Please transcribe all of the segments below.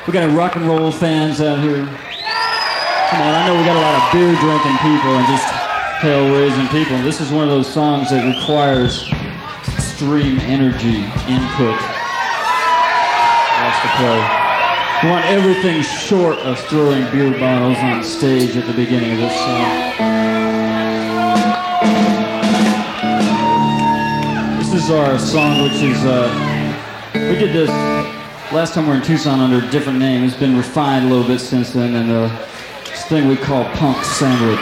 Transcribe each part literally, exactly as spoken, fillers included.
We got any rock and roll fans out here? Come on, I know we got a lot of beer drinking people and just hell raising people. This is one of those songs that requires extreme energy input. That's the play. We want everything short of throwing beer bottles on stage at the beginning of this song. This is our song, which is, uh, we did this last time we were in Tucson under a different name. It's been refined a little bit since then, and uh, this thing we call Punk Sandwich.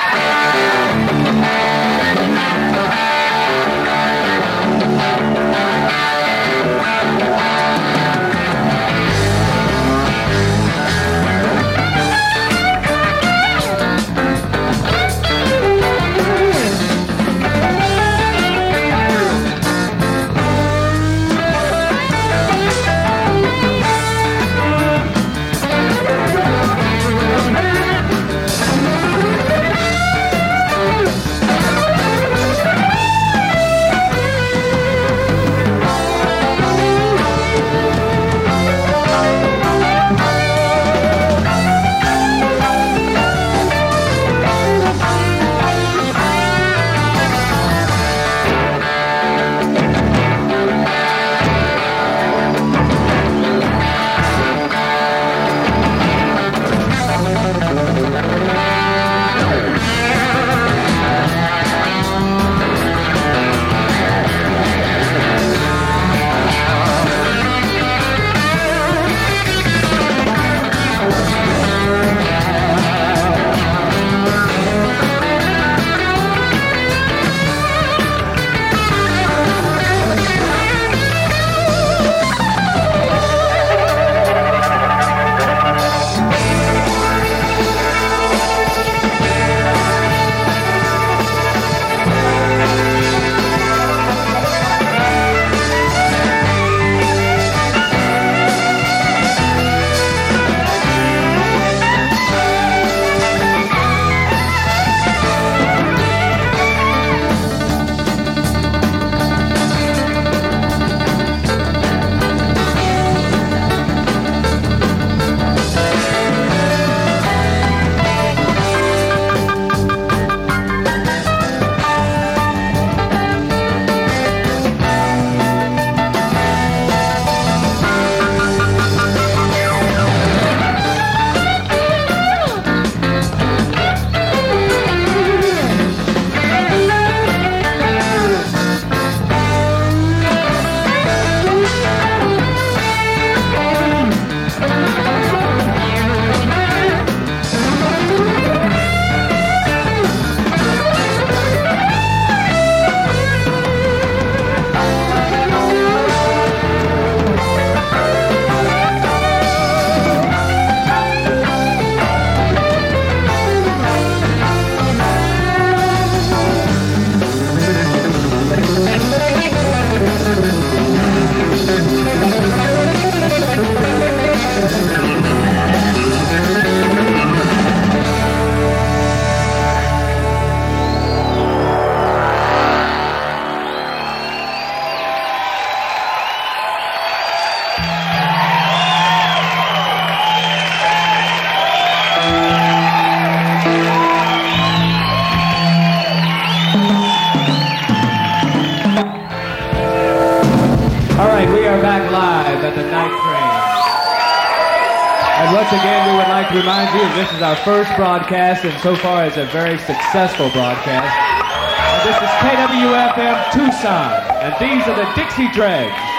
Remind you, this is our first broadcast, and so far it's a very successful broadcast. And this is K W F M Tucson, and these are the Dixie Dregs.